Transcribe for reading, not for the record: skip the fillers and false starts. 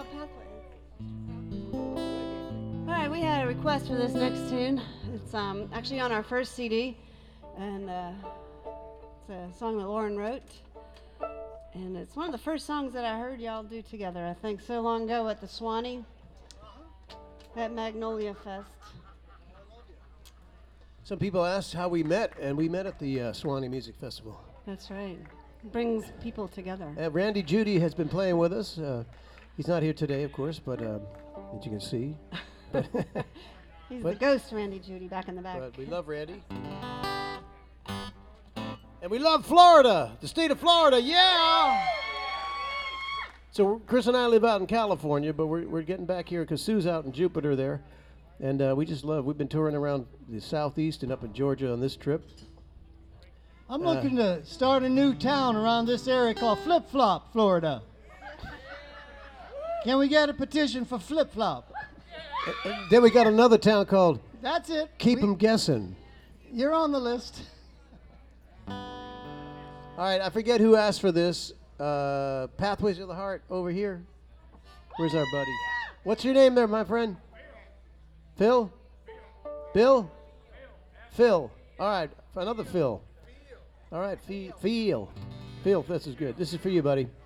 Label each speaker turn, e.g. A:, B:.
A: All right, we had a request for this next tune. It's actually on our first CD, and it's a song that Lauren wrote. And it's one of the first songs that I heard y'all do together, I think, so long ago at the Swanee, at Magnolia Fest.
B: Some people asked how we met, and we met at the Swanee Music Festival.
A: That's right. It brings people together.
B: Randy Judy has been playing with us. He's not here today, of course, but as you can see.
A: He's the ghost Randy Judy back in the back.
B: But we love Randy. And we love Florida, the state of Florida, yeah! So Chris and I live out in California, but we're getting back here because Sue's out in Jupiter there. And we've been touring around the southeast and up in Georgia on this trip.
C: I'm looking to start a new town around this area called Flip Flop, Florida. Can we get a petition for Flip Flop?
B: Then we got another town called
C: That's it.
B: Keep 'em Guessing.
C: You're on the list.
B: All right, I forget who asked for this. Pathways of the Heart over here. Where's our buddy? What's your name there, my friend? Phil? Bill? Phil. All right, another Phil. All right, Phil. Phil, this is good. This is for you, buddy.